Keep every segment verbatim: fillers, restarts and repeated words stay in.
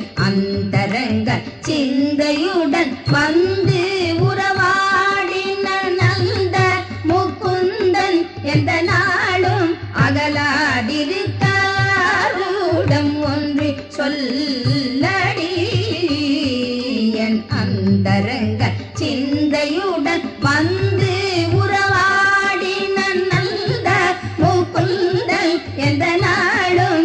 அந்தரங்க சிந்தையுடன் வந்து உறவாடின நந்த முகுந்தன் எந்த நாளும் அகலாதிருக்காரூடம் ஒன்று சொல்லடி. என் அந்தரங்க சிந்தையுடன் வந்து உறவாடின நந்த முகுந்தன் எந்த நாளும்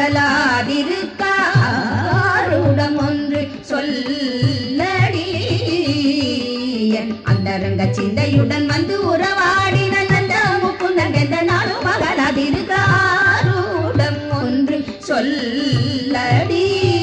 அகலாதிருக்காரூடம் ஒன்று சொல்லடி. என் அந்தரங்க சிந்தையுடன் வந்து உறவாடின நந்த முகுந்தன் எந்த நாளும் அகலாதிருக்காரூடம் ஒன்று சொல்லடி.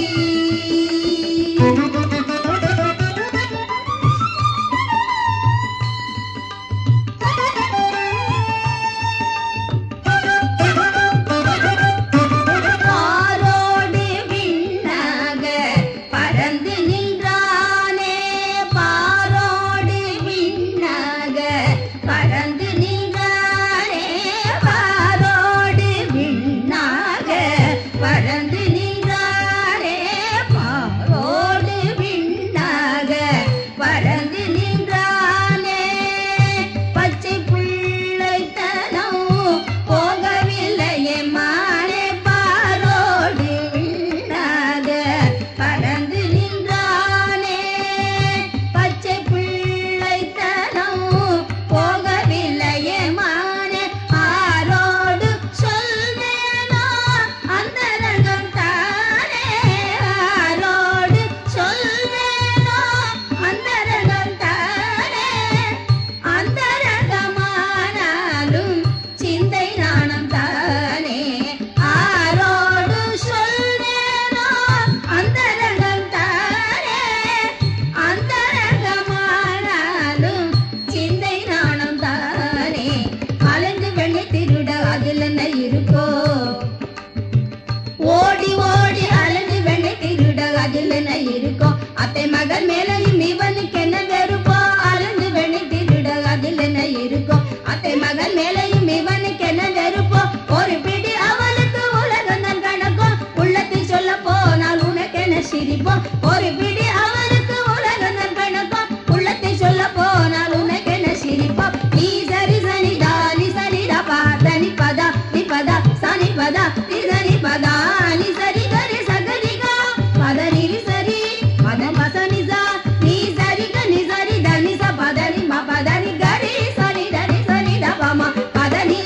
ஒரு பிடி அவனுக்கு உலகம் கணக்கும் உள்ளத்தை சொல்ல போனால் உனக்கு என்ன சிரிப்போம். நீ சரி சனி தானி சனி தபா தனி பதா நி பதா சனி பதா நி சனி பதா நி சரி கரி சகரிகா பதனி சரி பதம் பசனிசா நீ சரி கனி சரி தனி ச பதனி ம பதனி கரி சனி தனி சனி தபமா பதனி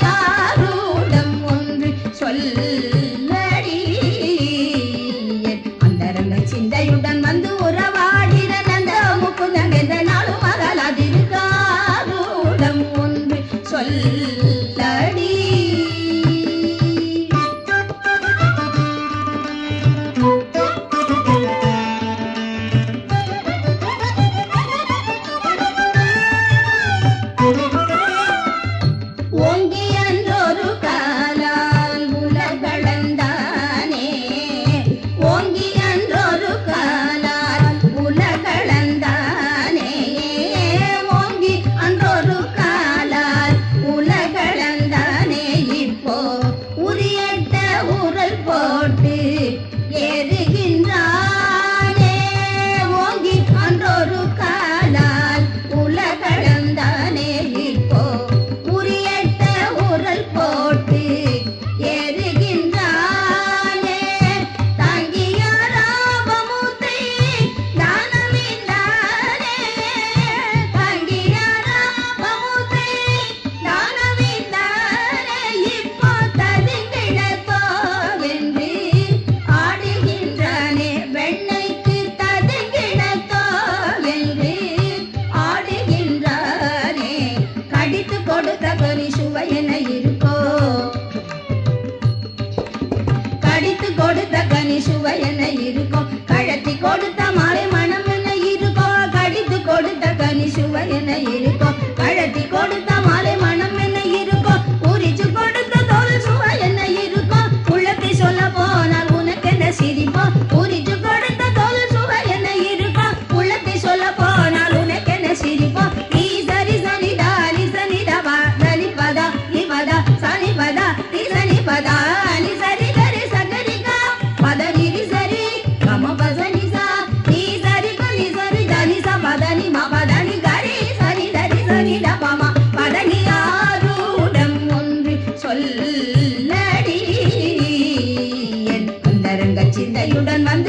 ஆரூடம் ஒன்று சொல்லடி. அந்தரங்க சிந்தையுடன் வந்து உறவாடின நந்த முகுந்தன் எந்த நாளும் அகலாதிருக்காரூடம் ஒன்று சொல்லடி. ஓங்கி அன்றொரு காலால் உலகளந்தானே ஓங்கி அன்றொரு காலால்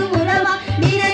உறவா நினை